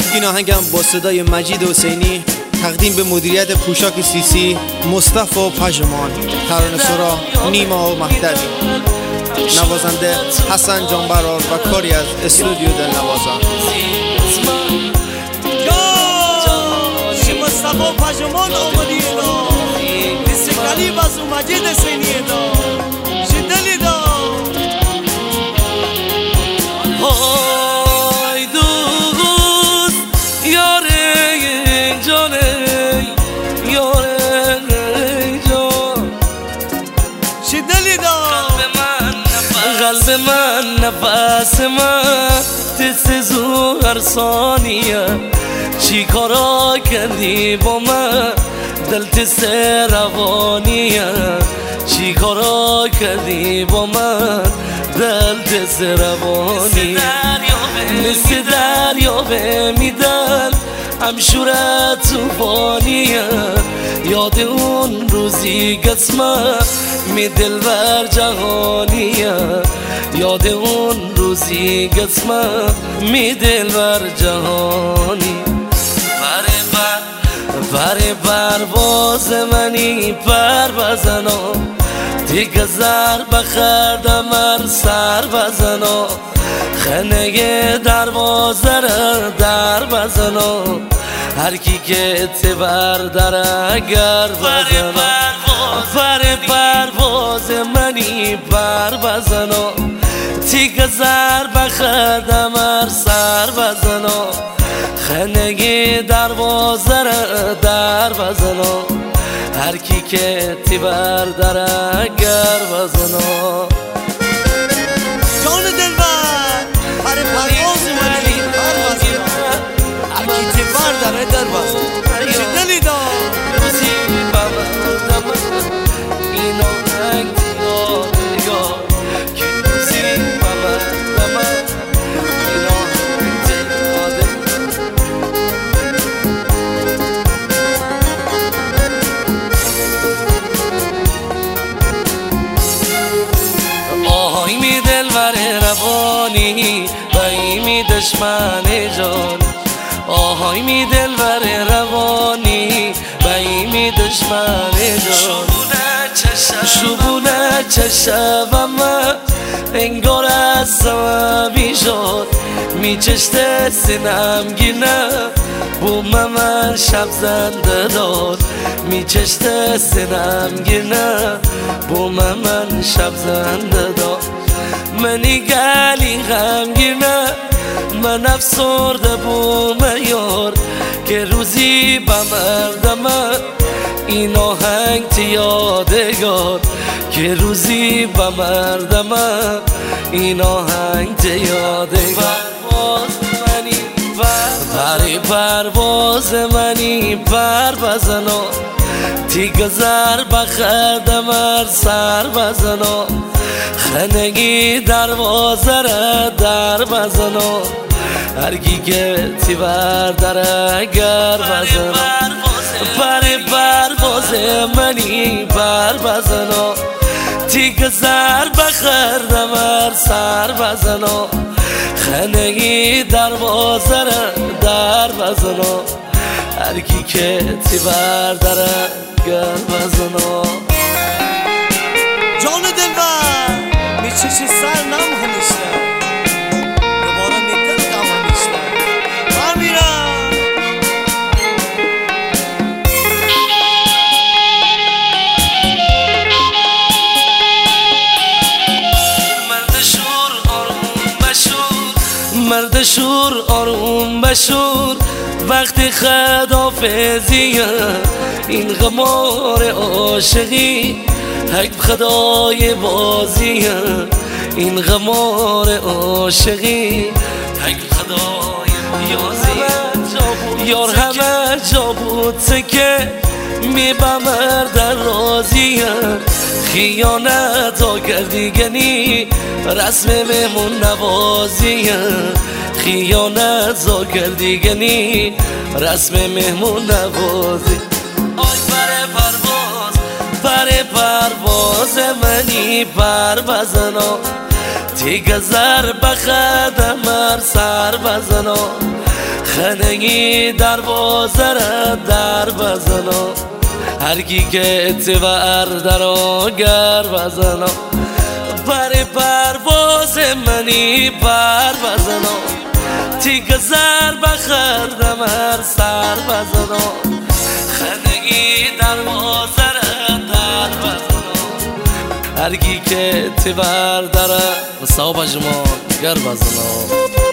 این آهنگم با صدای مجید حسینی تقدیم به مدیریت پوشاک سیسی، مصطفی و پژمان، ترانه‌سرا نیما و مهدوی، نوازنده حسن جانبرار و کاری از استودیو دلنوازان. مصطفی و پژمان آمدی دا دیست کلی بازو مجید حسینی دا شدلی دا های دوست یاره جانه یاره جان شدلی دا قلب من نفس من تست زو هر ثانیه چی کارا کردی با من دل تست روانیه چی کارا کردی با من دل تست روانیه مثل دریا میدن همشورت توفانیه یاد اون روزی قسمه می دل بر جهانیه یاد اون روزی قسمه می دل بر جهانی بر پرواز منی پر بزنا دیگه زر بخردم هر سر بزنا خنه دروازه را در بزنا هر کی که تبر در اگر بزنا بر پرواز منی پر بزنا دیگه زر بخردم هر سر بزنا خنگی دروازه را در بزنا هر کی که تیبر در اگر بزنا جان دلبر هر پرواز منی پر بزنا هر کی تیبر در اگر بزنا شدلی دا روزی بمردم این آهنگ یاد که روزی بمردم این آهنگ آهای می دلبر روانی بایی می دشمن جان آهای می دلبر روانی بایی می دشمن جان شبونه چشم من انگار از سممی شد می چشته سینم گینه بوم من شب زنده داد می چشته سینم گینه بوم من شب زنده داد منی گلی غمگینه من افسرده بوم یار که روزی بمردم این آهنگ تی یادگار که روزی بمردم این آهنگ تی یادگار بر پرواز منی پر بزنا دیگه زر بخردم هر سر بزنا خنگی دروازه را در بزنا هر کی که تیبر در اگر بزنا بر پرواز منی پر بزنا دیگه زر بخردم هر سر بزنا خنگی دروازه را در بزنا هر کی که تیبر در اگر بزنا جان دلبر می چشی سر نم همیشه دوباره می دل دم همیشه من میرم مرد شور آروم بشور وقتی خدافزیه این غمار عاشقی حق خدای بازیه این غمار عاشقی حق خدای بازیه یار همه جا بود که می بمرد راضیه خیانت ها کردیگنی رسم مهمون نوازیه خیانت ها کردیگنی رسم مهمون نوازی آی پر پرواز منی پر بزنا دیگه زر بخدم هر سر بزنا خندگی دروازه را در بزنو هرکی که اتور درو گر بزنو پر پرواز منی پر بزنو تیک زر بخردم هر سر بزنو خندگی دروازه را در بزنو هرکی که اتور دره صاحب جمان گر بزنو